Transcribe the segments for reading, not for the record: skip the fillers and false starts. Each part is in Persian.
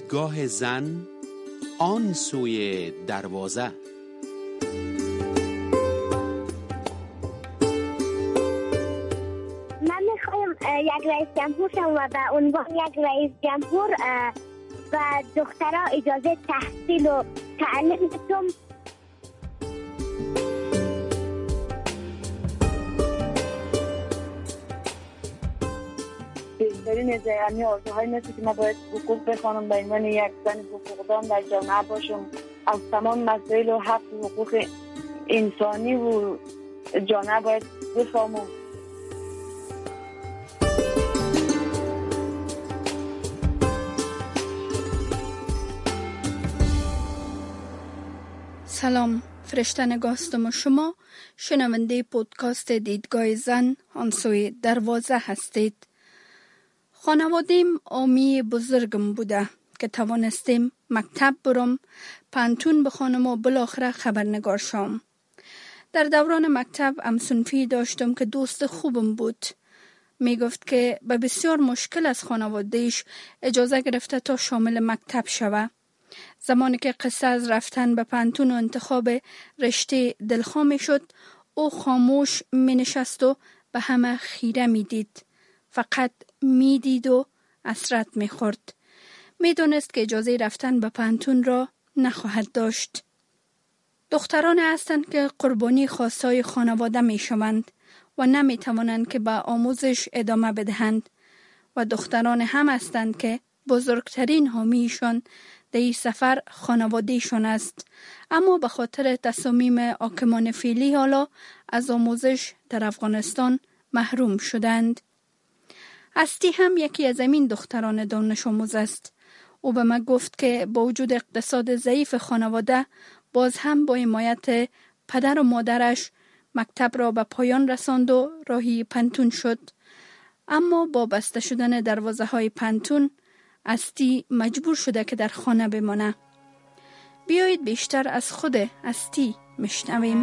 دیدگاه زن آن سوی دروازه. من میخوایم یک رئیس جمهور شم و به عنوان یک رئیس جمهور و دخترها اجازه تحصیل و تعلیم بدم. بهترین از یعنی آرزوهای مثل که ما باید حقوق بخوانم به عنوان یک زن حقوقدان در جامعه باشم، از تمام مسائل و حق و حقوق انسانی و جامعه باید بفهمم. سلام، فرشته نگاستم و شما شنونده پودکاست دیدگاه زن آن سوی دروازه هستید. خانوادیم آمی بزرگم بوده که توانستیم مکتب برم، پانتون بخوانم و بالاخره خبرنگار شم. در دوران مکتب همسنفی داشتم که دوست خوبم بود. می گفت که به بسیار مشکل از خانوادهش اجازه گرفته تا شامل مکتب شوه. زمانی که قصه از رفتن به پانتون و انتخاب رشته دلخواه می شد، او خاموش می نشست و به همه خیره می دید. فقط می دید و حسرت می خورد. می دونست که اجازه رفتن به پانتون را نخواهد داشت. دختران هستند که قربانی خواستای خانواده می شوند و نمی توانند که به آموزش ادامه بدهند و دختران هم هستند که بزرگترین حامیشان در این سفر خانوادهشان است، اما به خاطر تصامیم حاکمان فعلی حالا از آموزش در افغانستان محروم شدند. هستی هم یکی از این دختران دانش آموز است. او به من گفت که با وجود اقتصاد ضعیف خانواده باز هم با حمایت پدر و مادرش مکتب را به پایان رساند و راهی پانتون شد. اما با بسته شدن دروازه های پانتون هستی مجبور شده که در خانه بمانه. بیایید بیشتر از خود هستی میشنویم.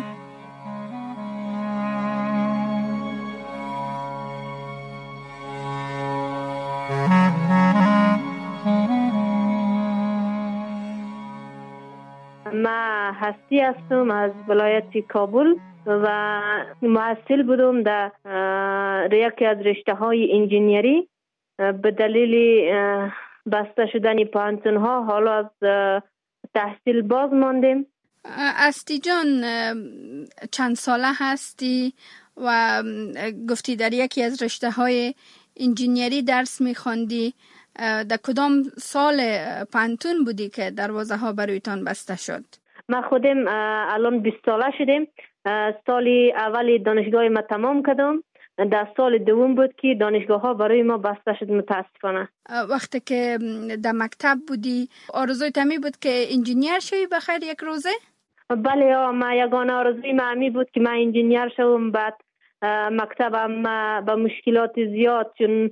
من هستی هستم از ولایت کابل و محصل بودم در یکی از رشته های انجینیری. به دلیل بسته شدن پانتون ها حالا از تحصیل باز ماندیم. هستی جان، چند ساله هستی و گفتی در یکی از رشته های انجینیری درس میخواندی؟ در کدام سال پانتون بودی که دروازه ها برایتان بسته شد؟ ما خودم الان 20 ساله شدیم. سال اول دانشگاه ما تمام کردم. در سال دوم بود که دانشگاه ها برای ما بسته شد متاسفانه. وقتی که در مکتب بودی آرزوی تمی بود که انجینیر شوی بخیر یک روزه؟ بله، ما یگانه آرزوی ما همی بود که من انجینیر شوم. بعد مکتبم با مشکلات زیاد، چون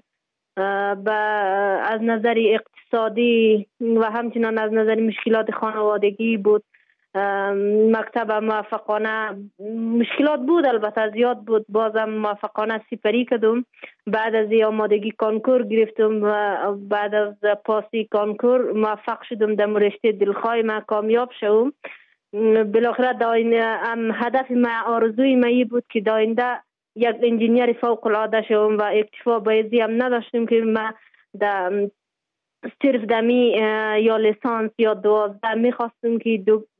از نظر اقتصادی و همچنان از نظر مشکلات خانوادگی بود. مکتب موفقانه مشکلات بود، البته زیاد بود، بازم موفقانه سپری کردم. بعد از آمادگی کنکور گرفتم و بعد از پاسی کنکور موفق شدم در رشته دلخواه ما کامیاب شدم. بالاخره هدف ما، آرزوی ما بود که داینده یک انجینیر فوق العاده شدم و اکتفا به ازی هم نداشتم که ما صرف دمی یا لیسانس یا 12 میخواستم که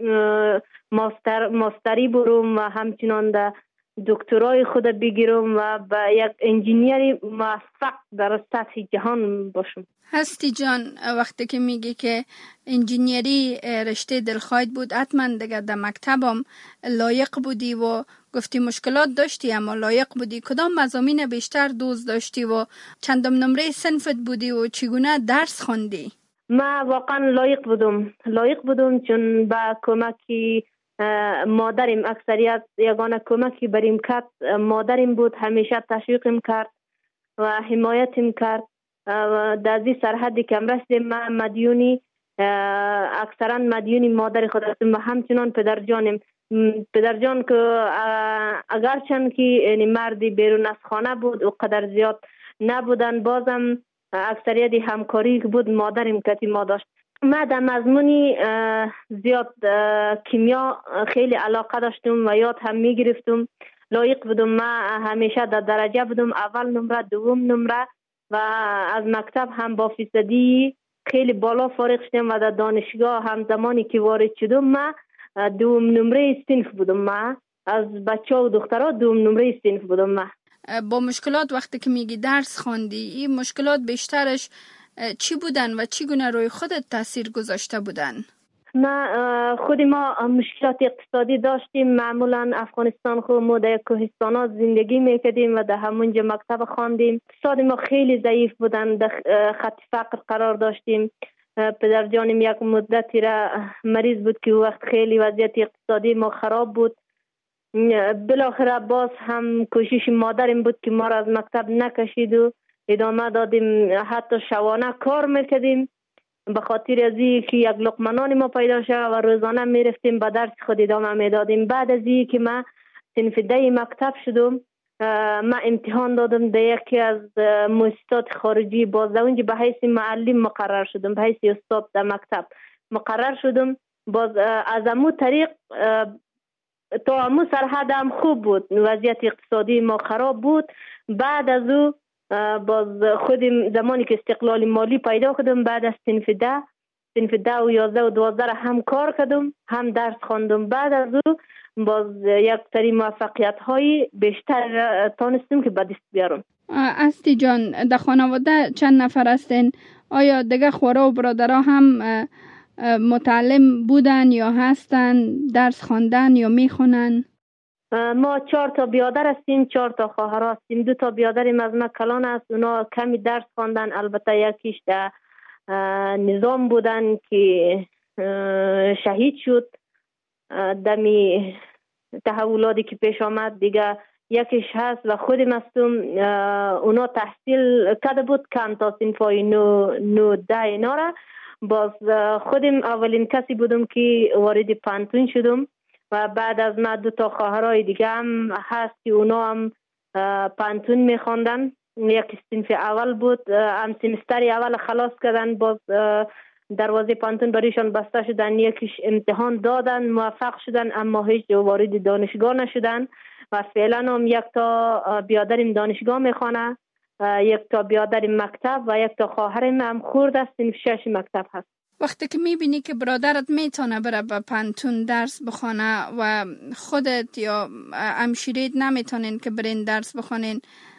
ماستری برم و همچنان در دکترای خود بگیرم و به یک انجینیر موفق در سطح جهان باشم. هستی جان، وقتی که میگی که انجینیری رشته دلخواهت بود، حتما دیگه در مکتبم لایق بودی و گفتی مشکلات داشتی اما لایق بودی. کدام مضامین بیشتر دوست داشتی و چندم نمره صنفت بودی و چگونه درس خواندی؟ ما واقعا لایق بودم چون با کمکی مادرم، اکثریت یگانه کمکی بریم کرد مادرم بود. همیشه تشویقم کرد و حمایتم کرد. در این سرحدی که رسیدم من مدیونی، اکثرا مدیونی مادر خود هستم و همچنان پدرجان که اگرچند که مردی بیرون از خانه بود و قدر زیاد نبودن، بازم اکثریت همکاری بود مادرم کتی ما داشت. من در مضمونی زیاد کیمیا خیلی علاقه داشتم و یاد هم می گرفتم. لایق بودم. من همیشه در درجه بودم، اول نمره، دوم نمره و از مکتب هم با فیصدی خیلی بالا فارغ شدم و در دانشگاه هم زمانی که وارد شدم من دوم نمره صنف بودم. من از بچه و دخترها دوم نمره صنف بودم. من با مشکلات وقتی که میگی درس خواندی، این مشکلات بیشترش چی بودن و چگونه روی خودت تاثیر گذاشته بودن؟ خود ما مشکلات اقتصادی داشتیم. معمولا افغانستان خود ما در کوهستانات زندگی میکردیم و در همونجا مکتب خواندیم. اقتصاد ما خیلی ضعیف بودن، در خط فقر قرار داشتیم. پدر جانم یک مدتی را مریض بود که وقت خیلی وضعیت اقتصادی ما خراب بود. بالاخره باز هم کوشش مادرم بود که ما را از مکتب نکشید و ادامه دادیم. حتی شبانه کار میکردیم به خاطر از اینکه یک لقمه نان ما پیدا شد و روزانه میرفتیم به درس خود ادامه میدادیم. بعد از اینکه من صنف 10 مکتب شدم، من امتحان دادم در یکی از مؤسسات خارجی، باز اونجا به حیث معلم مقرر شدم، به حیث استاد در مکتب مقرر شدم. باز از امو طریق تا امو سرحد هم خوب بود، وضعیت اقتصادی ما خراب بود. بعد از او باز خودم زمانی که استقلال مالی پیدا کردم، بعد از صنف 10 و 11 و 12 هم کار کردم، هم درس خواندم. بعد از او باز یک سری موفقیت های بیشتر تانستم که به دست بیارم. استی جان، در خانواده چند نفر هستین؟ آیا دیگه خورا و برادرها هم متعلم بودن یا هستن، درس خواندن یا میخونن؟ ما 4 تا بیادر هستیم، 4 تا خواهر هستیم. 2 تا بیادریم از ما کلان است، اونا کمی درس خواندن. البته یکیش در نظام بودن که شهید شد دمی تحولاتی که پیش آمد. دیگه یکیش هست و خودم هستم. اونا تحصیل کرده بود کم تا صنفای 9 10 اینا را. باز خودم اولین کسی بودم که وارد پانتون شدم و بعد از من 2 تا خواهرای دیگه هم هست که اونا هم پانتون میخواندن. یک صنف اول بود، هم سمستر اول خلاص کردن، باز دروازه پانتون بریشان بسته شدن. یکیش امتحان دادن، موفق شدن، اما هیچ وارد دانشگاه نشدن و فعلا هم 1 تا بیادرم دانشگاه میخوانه، 1 تا بیادرم مکتب و 1 تا خواهرم هم خورد است صنف 6 مکتب هست. وقتی که میبینی که برادرت میتونه بره به پانتون درس بخونه و خودت یا همشیرت نمیتونین که برین درس بخونین،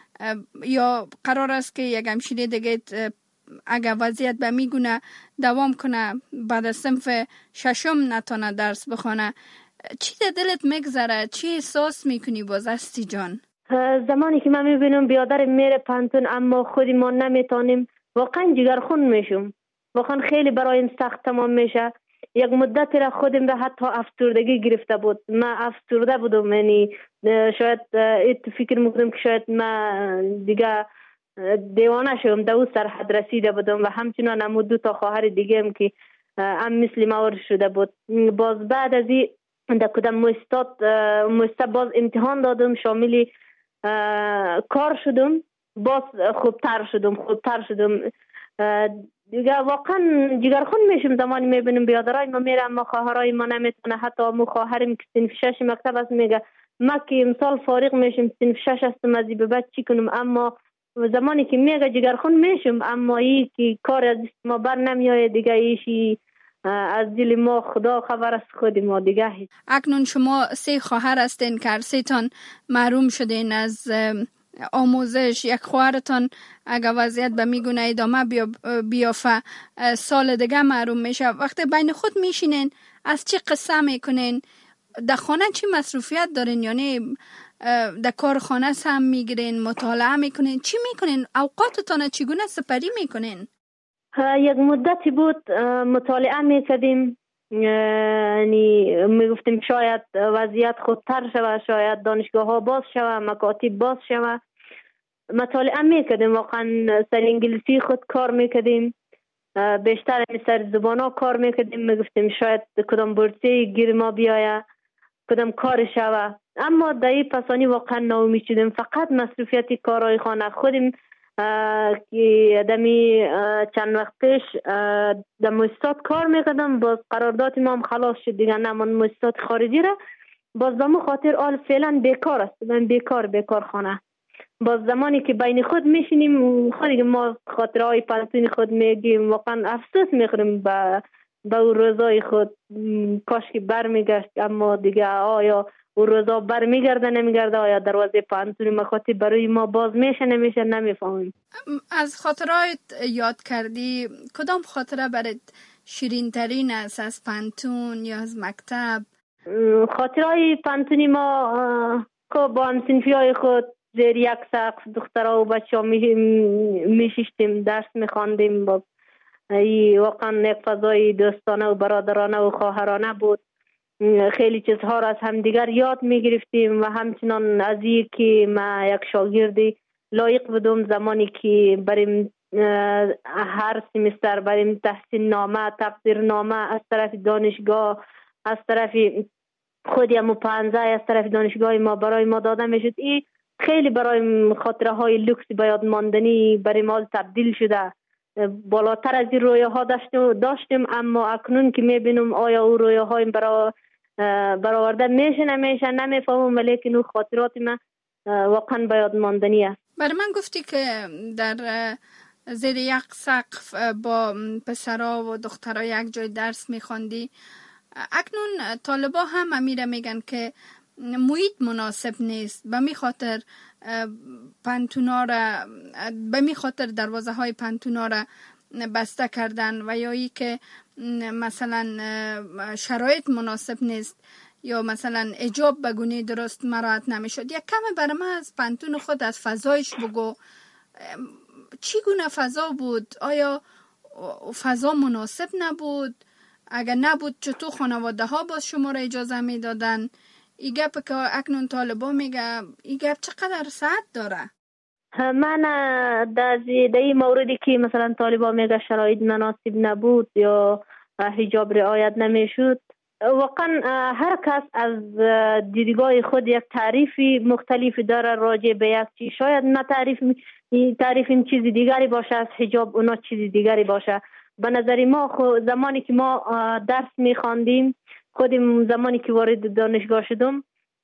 یا قرار است که یک همشیره دیگه اگر وضعیت به میگونه دوام کنه بعد از صنف 6 نتونه درس بخونه، چی در دلت میگذره؟ چی احساس میکنی باز استی جان؟ زمانی که من میبینم بیادرم میره پانتون اما خودی ما نمیتونیم، واقعا جگرخون میشم. واقعا خیلی برایم سخت تمام میشه. یک مدتی را خودم را حتی افسردگی گرفته بود. من افسرده بودم، یعنی شاید فکر میکنم که شاید من دیگه دیوانه شدم، در اون سرحد رسیده بودم و همچنان هم 2 تا خواهر دیگه هم که هم مثل ما شده بود. باز بعد از این در کدام مؤسسه باز امتحان دادم، شامل کار شدم، باز خوبتر شدم دیگه. واقعا جگرخون میشم زمانی میبینم بیادرای ما میره اما خواهرای ما نمیتونه. حتی امو خواهرم که صنف 6 مکتب است میگه ما که امسال فارغ میشم صنف 6 هستم، از این به بعد چی کنم؟ اما زمانی که میگه جگرخون میشم، اما این که کار از ما بر نمیاد دیگه، ایشی از دل ما خدا خبر است، خود ما دیگه. اکنون شما 3 خواهر هستین که 3 تان محروم شدین از آموزش. یک خواهرتان اگر وضعیت به میگونه ادامه بیافه سال دیگه محروم میشه. وقتی بین خود میشینین از چی قصه میکنین؟ در خانه چی مصروفیت دارین؟ یعنی در کار خانه هم میگیرین، مطالعه میکنین، چی میکنین؟ اوقاتتان چگونه سپری میکنین؟ یک مدتی بود مطالعه میکردیم، یعنی میگفتیم شاید وضعیت خودتر شود، شاید دانشگاه ها باز شود، مکاتب باز شود. مطالعه میکردیم، واقعا سر انگلیسی خود کار میکردیم، بیشتر سر زبان ها کار میکردیم. میگفتیم شاید کدام بورسی گیر ما بیاید، کدام کار شود. اما در این پسانی واقعا ناامید شدیم. فقط مصروفیت کارهای خانه. خودم که دمی چند وقت پیش در مؤسسات کار میکردم، باز قرارداد ما هم خلاص شد دیگه، نمان مؤسسات خارجی را. باز دمو خاطر آل فعلا بیکار است، من بیکار خانه. باز زمانی که بین خود میشینیم خودی ما خاطرهای پنتون خود میگیم، واقعا افسوس میخوریم به اون روزای خود. کاش که برمیگشت، اما دیگه آیا اون روزا برمیگرده نمیگرده، آیا دروازه پنتون مخاطی برای ما باز میشه نمیشه نمیفهمیم. از خاطرات یاد کردی، کدام خاطره برات شیرین ترین است از پنتون یا از مکتب؟ خاطرهای پنتونی ما که با همسنفی های خود زیر یک سقف دخترها و بچه ها میشیشتیم، درس میخواندیم. باز واقعا یک فضای دوستانه و برادرانه و خواهرانه بود. خیلی چیزها را از همدیگر یاد میگرفتیم و همچنان از این که ما یک شاگردی لایق بودم زمانی که بریم هر سیمستر بریم تحصیل نامه، تقدیر نامه از طرف دانشگاه، از طرف خودی همو پانزه از طرف دانشگاه ما برای ما داده میشد. این خیلی برای خاطره های لوکس باید ماندنی برای ما تبدیل شده. بالاتر از این رویه ها داشتیم، اما اکنون که میبینم آیا او رویه های برآورده میشه نمیشه نمیفهمم، ولیکن اون خاطرات من واقعا باید ماندنی است. برای من گفتی که در زیر یک سقف با پسرها و دخترها یک جای درس میخواندی. اکنون طالبا هم امیره میگن که محیط مناسب نیست، به می خاطر پنتونا را، به می خاطر دروازه های پنتونا را بسته کردن، و یا ای که مثلا شرایط مناسب نیست، یا مثلا حجاب به گونه درست مراعات نمیشد. یک کم برای من از پنتون خود، از فضایش بگو. چی گونه فضا بود؟ آیا فضا مناسب نبود؟ اگر نبود چطور خانواده ها باز شما را اجازه می دادن؟ این گپ که اکنون طالبا میگه، این گپ چقدر صحت داره؟ من در این موردی که مثلا طالبا میگه شرایط مناسب نبود یا حجاب رعایت نمیشد، واقعا هر کس از دیدگاه خود یک تعریفی مختلف داره راجع به یک چیز. شاید ما تعریف این چیز دیگری باشه از حجاب، اونا چیز دیگری باشه. به نظر ما زمانی که ما درس میخواندیم، خودم زمانی که وارد دانشگاه شدم،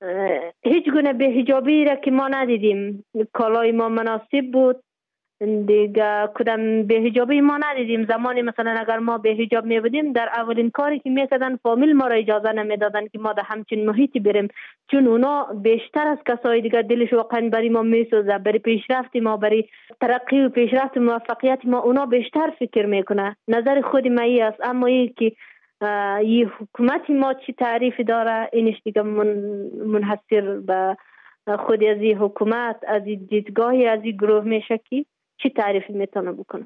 هیچ گونه به حجابی را که ما ندیدیم. کالای ما مناسب بود دیگه، کدام به حجابی ما ندیدیم. زمانی مثلا اگر ما به حجاب می بودیم، در اولین کاری که میکردن فامیل ما را اجازه نمیدادن که ما در همچین محیطی بریم، چون اونا بیشتر از کسای دیگه دلش واقعا برای ما میسوزه، برای پیشرفت ما، برای ترقی و پیشرفت موفقیت ما اونا بیشتر فکر میکنه. نظر خود من ای است. اما این که این حکومت ما چی تعریفی داره، اینش دیگه منحصر به خود از این حکومت، از این دیدگاهی از این گروه میشه که چی تعریفی میتونه بکنه.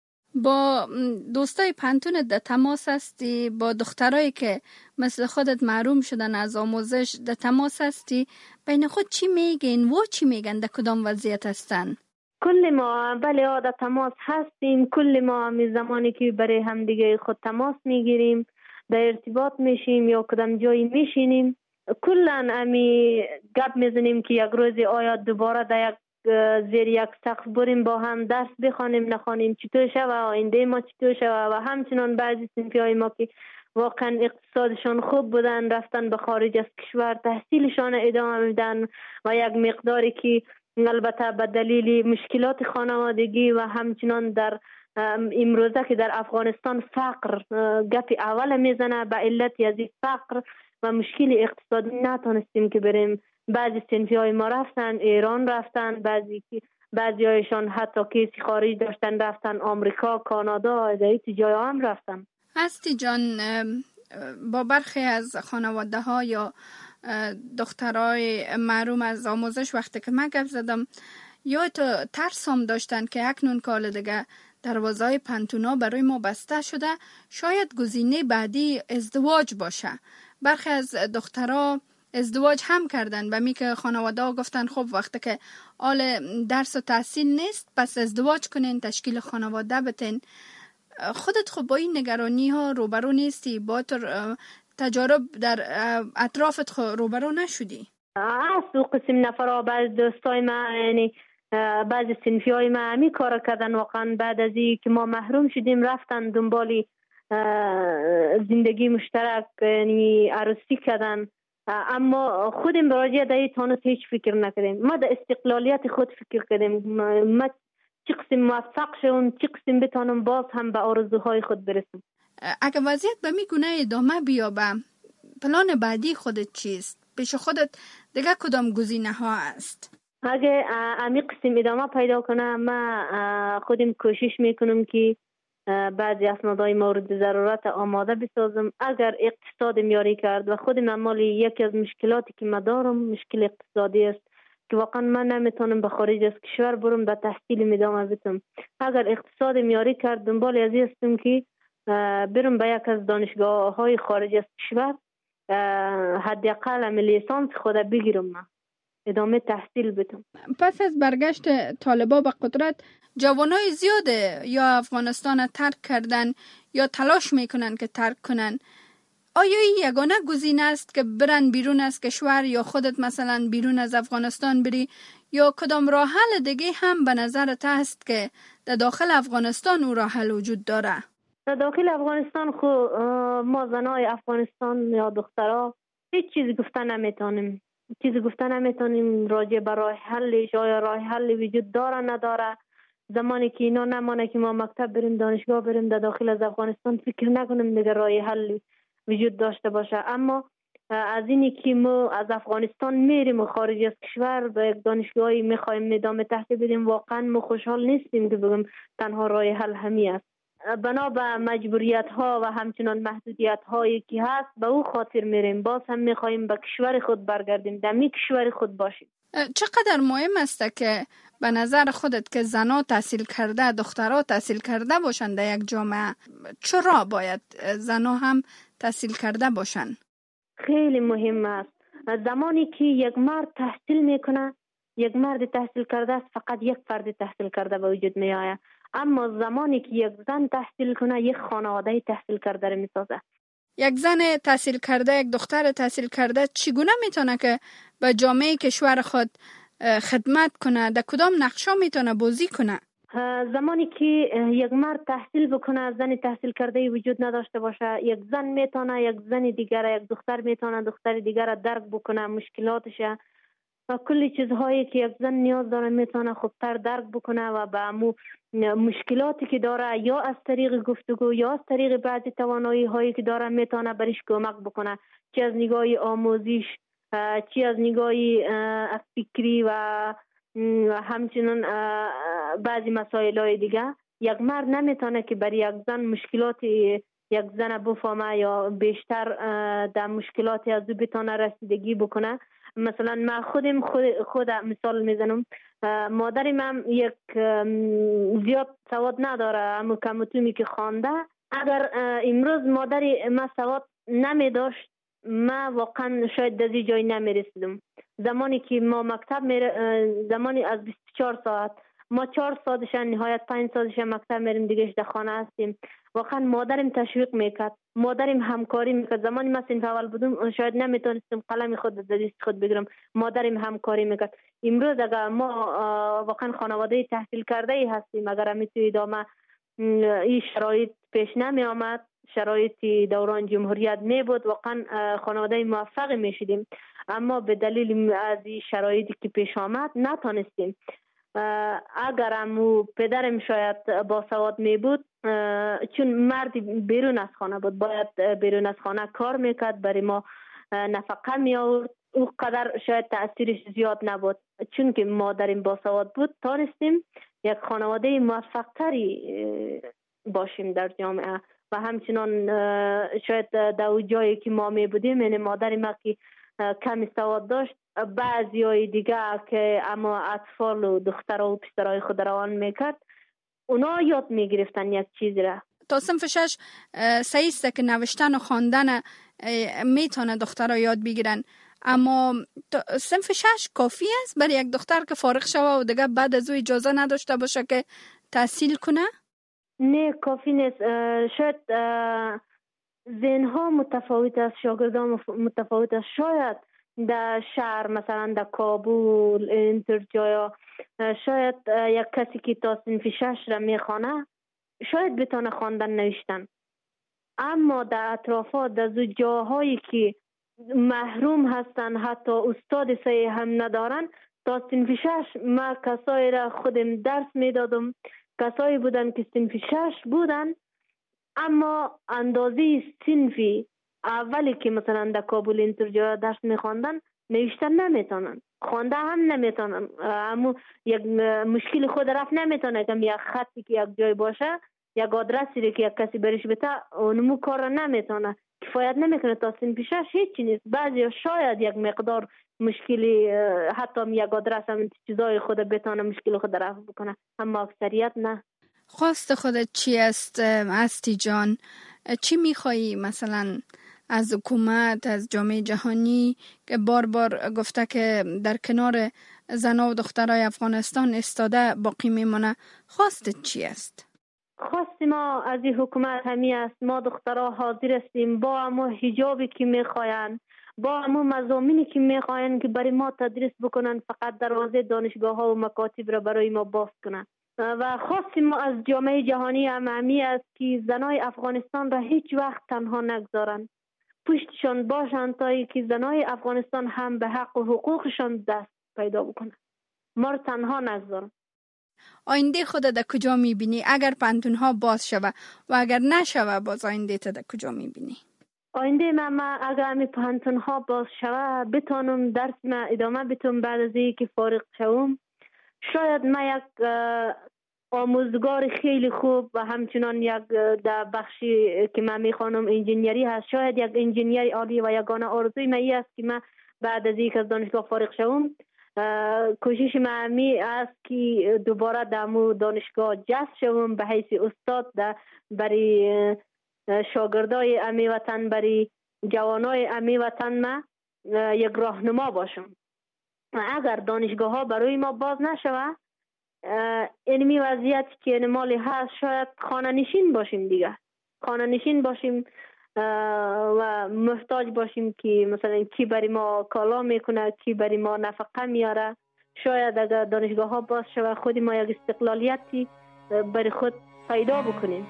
با دوستای پنتونت در تماس هستی؟ با دخترایی که مثل خودت محروم شدن از آموزش در تماس هستی؟ بین خود چی میگین و چی میگن؟ در کدام وضعیت هستن؟ کل ما بله در تماس هستیم. کل ما می زمانی که برای همدیگه خود تماس میگیریم، در ارتباط میشیم یا کدام جایی میشینیم، کلن امی گپ میزنیم که یک روز آیا دوباره در یک زیر یک سقف بریم با هم درس بخوانیم نخوانیم، چطور شوه آینده ما چطور شوه. و همچنان بعضی صنفی های ما که واقعا اقتصادشان خوب بودن رفتن به خارج از کشور تحصیلشان ادامه میدن، و یک مقداری که البته به دلیل مشکلات خانوادگی و همچنان در امروزه که در افغانستان فقر گپ اول میزنه، به علت از این فقر و مشکل اقتصادی نتونستیم که بریم. بعضی صنفی های ما رفتن ایران، رفتن بعضی هایشان حتی کیسی خارج داشتن رفتن آمریکا، کانادا، در جای هم رفتن. هستی جان، با برخی از خانواده ها یا دخترای محروم از آموزش وقتی که من گپ زدم، یا تو ترس هم داشتن که اکنون کال دیگه دروازه‌های پنتونا برای ما بسته شده، شاید گزینه بعدی ازدواج باشه. برخی از دخترها ازدواج هم کردن، به می که خانواده ها گفتن خب وقتی که آل درس و تحصیل نیست پس ازدواج کنین، تشکیل خانواده بتین. خودت خب با این نگرانی ها روبرو نیستی؟ با تجارب در اطرافت روبرو نشدی؟ از دو قسم نفرها بعض دوستای من یعنی بعضی صنفی های ما همی کار کردن. واقعا بعد از این که ما محروم شدیم رفتن دنبال زندگی مشترک، یعنی عروسی کردن. اما خودم براجع در این تانوس هیچ فکر نکردیم. ما در استقلالیت خود فکر کردیم. ما چی قسم موفق شوم، چی قسم بتانم باز هم به آرزوهای خود برسم. اگه وضعیت به می گونه ادامه بیابه، پلان بعدی خودت چیست؟ پیش خودت دیگه کدام گزینه ها است؟ اگه امی قسم ادامه پیدا کنه، ما خودم کوشش میکنم که بعضی اسنادهای مورد ضرورت آماده بسازم. اگر اقتصاد میاری کرد و خودم اعمال یکی از مشکلاتی که ما دارم مشکل اقتصادی است که واقعا من نمیتونم به خارج از کشور برم به تحصیل ادامه بدم. اگر اقتصاد میاری کرد دنبال از این هستم که برم به یک از دانشگاه های خارج از کشور حداقل لیسانس خود بگیرم، من ادامه تحصیل بدم. پس از برگشت طالبا به قدرت، جوانای زیاد یا افغانستان ترک کردن یا تلاش میکنن که ترک کنن. آیا این یگانه گزینه است که برن بیرون از کشور یا خودت مثلا بیرون از افغانستان بری، یا کدام راه حل دیگه هم به نظرت هست که در داخل افغانستان او راه حل وجود داره؟ در داخل افغانستان ما زنای افغانستان یا دخترها هیچ چیز گفتن نمیتونیم. راجع به راه حلش، آیا راه حل وجود داره نداره. زمانی که اینا نمانه که ما مکتب بریم، دانشگاه بریم در داخل از افغانستان، فکر نکنیم دیگه راه حل وجود داشته باشه. اما از اینی که ما از افغانستان میریم و خارج از کشور به یک دانشگاهی میخوایم ادامه تحصیل بدیم، واقعا ما خوشحال نیستیم که بگم تنها راه حل همی است. بنا به مجبوریت ها و همچنان محدودیت هایی که هست به او خاطر میریم. باز هم میخوایم به کشور خود برگردیم، در می کشور خود باشیم. چقدر مهم است که به نظر خودت که زنها تحصیل کرده، دخترها تحصیل کرده باشند در یک جامعه؟ چرا باید زنها هم تحصیل کرده باشند؟ خیلی مهم است. زمانی که یک مرد تحصیل میکنه، یک مرد تحصیل کرده است، فقط یک فرد تحصیل کرده به وجود می آید. اما زمانی که یک زن تحصیل کنه، یک خانواده تحصیل کرده را میسازه. یک زن تحصیل کرده، یک دختر تحصیل کرده چگونه میتونه که به جامعه کشور خود خدمت کنه؟ در کدام نقشا میتونه بازی کنه؟ زمانی که یک مرد تحصیل بکنه، زن تحصیل کرده وجود نداشته باشه، یک زن میتونه یک زن دیگر، یک دختر میتونه دختر دیگر درک بکنه، مشکلاتش و کلی چیزهایی که یک زن نیاز داره میتونه خوبتر درک بکنه و به مشکلاتی که داره یا از طریق گفتگو یا از طریق بعضی توانایی هایی که داره میتونه برش کمک بکنه، چه از نگاه آموزش، چه از نگاه فکری و همچنین بعضی مسائل های دیگه. یک مرد نمیتونه که برای یک زن مشکلات یک زن بفهمه یا بیشتر در مشکلات از او بتونه رسیدگی بکنه. مثلا من خود مثال میزنم. مادرم هم یک زیاد سواد نداره، اما کمتومی که خوانده. اگر امروز مادر ما سواد نمی داشت، ما واقعا شاید در این جای نمی رسیدم. زمانی که ما مکتب زمانی از 24 ساعت ما 4 ساعتش نهایت 5 ساعتش مکتب میریم، دیگه در خانه هستیم. واقعا مادرم تشویق میکرد، مادرم همکاری میکرد. زمانی من صنف اول بودم شاید نمیتونستم قلم خود در دست خود بگیرم، مادرم همکاری میکرد. امروز اگر ما واقعا خانواده تحصیل کرده ای هستیم، اگر همیتوی ادامه این شرایط پیش نمی آمد، شرایط دوران جمهوریت می بود، واقعا خانواده موفق می شدیم. اما به دلیل از این شرایطی که پیش آمد نتونستیم. اگر امو پدرم شاید با سواد می بود، چون مرد بیرون از خانه بود، باید بیرون از خانه کار میکرد، برای ما نفقه می آورد، او قدر شاید تأثیرش زیاد نبود. چون که مادرم با سواد بود، تانستیم یک خانواده موفق تری باشیم در جامعه. و همچنان شاید در جایی که ما می بودیم، یعنی مادر ما که کمی سواد داشت، بعضی های دیگه که اما اطفال و دخترها و پسرهای خود روان میکرد، اونا یاد میگرفتن یک چیز را. تا صنف 6 سعیسته که نوشتن و خواندن میتونه دخترها یاد بگیرن، اما صنف 6 کافی است برای یک دختر که فارغ شوه و دیگه بعد از او اجازه نداشته باشه که تحصیل کنه؟ نه، کافی نیست. شاید ذهنها متفاوت است، شاگردان متفاوت است. شاید در شهر مثلا در کابل اینطور جایا شاید یک کسی که تا صنف 6 را میخوانه شاید بتونه خواندن نوشتن، اما در اطرافات در جاهایی که محروم هستن حتی استاد صحیح هم ندارن، تا صنف 6 ما کسایی را خودم درس میدادم، کسایی بودن که صنف 6 بودن اما اندازه صنفی اولی که مثلا در کابل اینطور جا درس میخواندن نوشتن نمیتونن، خوانده هم نمیتونن، اما یک مشکل خود رفت نمیتونه که یک خطی که یک جای باشه یک آدرسی که یک کسی برش بده اونمو کار نمیتونه، کفایت نمیکنه. تا صنف 6 هیچی نیست. بعضی شاید یک مقدار مشکلی حتی یک آدرس هم چیزای خود بتونه مشکل خود رفع بکنه، اما اکثریت نه. خواست خودت چی است استی جان؟ چی میخوایی مثلا از حکومت، از جامعه جهانی که بار بار گفته که در کنار زنا و دخترای افغانستان استاده باقی میمونه، خواستت چی است؟ خواست ما از این حکومت همی است ما دخترها حاضر هستیم با همو حجابی که میخواین، با همو مضامینی که میخواین که برای ما تدریس بکنن، فقط دروازه دانشگاه ها و مکاتب را برای ما باز کنن. و خواستیم ما از جامعه جهانی هم همی است که زنای افغانستان را هیچ وقت تنها نگذارن، پشتشان باشن تا ای که زنای افغانستان هم به حق و حقوقشان دست پیدا بکنن، ما را تنها نگذارن. آینده خودت در کجا میبینی اگر پانتونها باز شوه و اگر نشوه باز آینده تا در کجا میبینی؟ آینده من اگر همی پانتونها باز شوه بتانم درس من ادامه بتونم، بعد از اینکه فارغ شوم شاید من یک آموزگار خیلی خوب و همچنان یک در بخشی که من میخوانم انجینیری هست، شاید یک انجینیر عالی و یگانه آرزوی من این است که من بعد از اینکه از دانشگاه فارغ شوم کوشش من همی است که دوباره در دانشگاه جذب شوم به حیث استاد برای شاگردای امی وطن، برای جوانای امی وطن من یک راهنما باشم. اگر دانشگاه ها برای ما باز نشوه اینمی وضعیت که مالی هست شاید خانه نشین باشیم دیگه، خانه نشین باشیم و محتاج باشیم که مثلا کی برای ما کالا میکنه، کی برای ما نفقه میاره. شاید اگر دانشگاه ها باز شوه خود ما یک استقلالیتی برای خود پیدا بکنیم.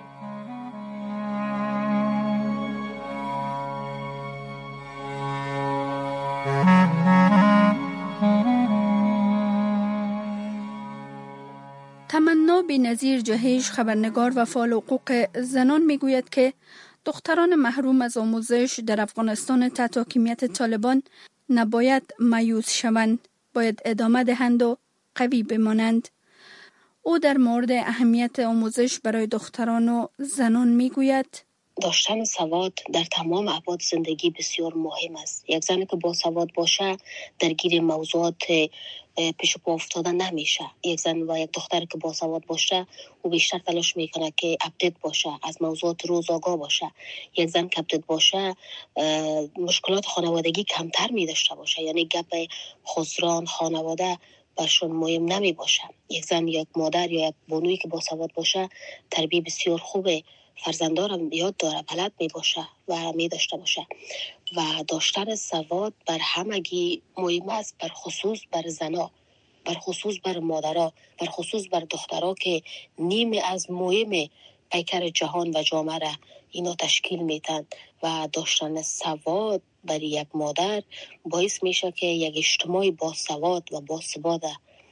تمنا بی‌نظیر جهیش، خبرنگار و فعال حقوق زنان میگوید که دختران محروم از آموزش در افغانستان تحت حاکمیت طالبان نباید مایوس شوند، باید ادامه دهند و قوی بمانند. او در مورد اهمیت آموزش برای دختران و زنان میگوید داشتن سواد در تمام ابعاد زندگی بسیار مهم است. یک زن که با سواد باشه درگیر موضوعات پیش پا افتاده نمیشه. یک زن و یک دختر که با سواد باشه او بیشتر تلاش میکنه که اپدیت باشه، از موضوعات روز آگاه باشه. یک زن که اپدیت باشه مشکلات خانوادگی کمتر می داشته باشه، یعنی گپ خسران خانواده برشون مهم نمی باشه. یک زن یا یک مادر یا یک بانویی که با سواد باشه تربیت بسیار خوبه، فرزندارم یاد داره، بلد می باشه و می داشته باشه. و داشتن سواد بر همگی مهم است، بر خصوص بر زنا، بر خصوص بر مادرها، بر خصوص بر دخترها که نیمی از مهم پیکر جهان و جامعه را اینا تشکیل میتن. و داشتن سواد برای یک مادر باعث میشه که یک اجتماعی با سواد و با ثبات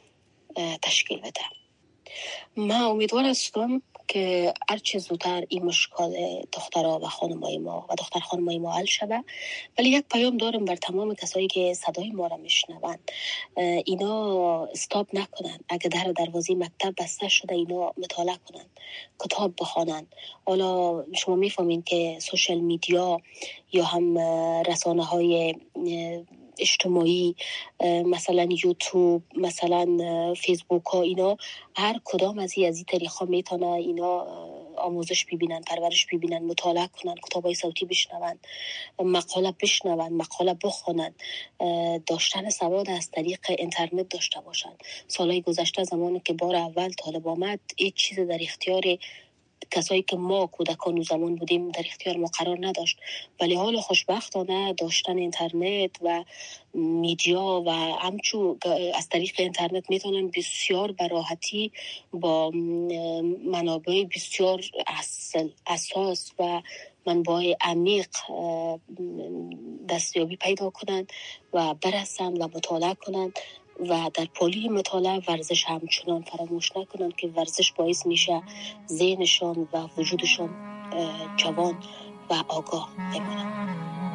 تشکیل بده. من امیدوار هستم که هرچه زودتر این مشکل دخترها و خانمای ما و دختر خانمای ما حل شود. ولی یک پیام دارم بر تمام کسایی که صدای ما را میشنوند، اینا استاپ نکنن. اگه دروازه مکتب بسته شده اینا مطالعه کنن، کتاب بخوانن. حالا شما میفهمین که سوشال میدیا یا هم رسانه های اجتماعی مثلا یوتیوب، مثلا فیسبوک ها، اینا هر کدام از این طریقا میتونه اینا آموزش ببینن، پرورش ببینن، مطالعه کنن، کتابای صوتی بشنون، مقاله بشنون، مقاله بخونن. داشتن سواد از طریق اینترنت داشته باشن. سالهای گذشته زمانی که بار اول طالب آمد هیچ چیز در اختیار کسایی که ما کودکان و زمان بودیم در اختیار ما قرار نداشت. ولی حالا خوشبختانه داشتن اینترنت و میدیا و همچو از طریق اینترنت میتونن بسیار به راحتی با منابع بسیار اساس و منبع عمیق دستیابی پیدا کنند و برسند و مطالعه کنند و در پالی مطالعه ورزش همچنان فراموش نکنند که ورزش باعث میشه ذهنشان و وجودشان جوان و آگاه بمانند.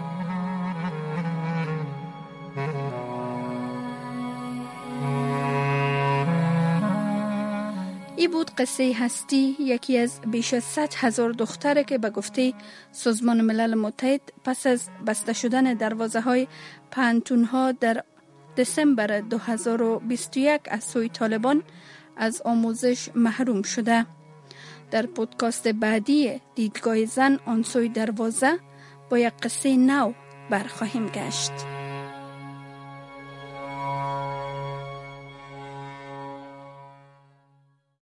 ای بود قصه هستی، یکی از بیش از 100,000 دختره که به گفته سازمان ملل متحد پس از بسته شدن دروازه‌های پانتون‌ها در دسامبر 2021 از سوی طالبان از آموزش محروم شده. در پودکاست بعدی دیدگاه زن آن سوی دروازه با یک قصه نو برخواهیم گشت.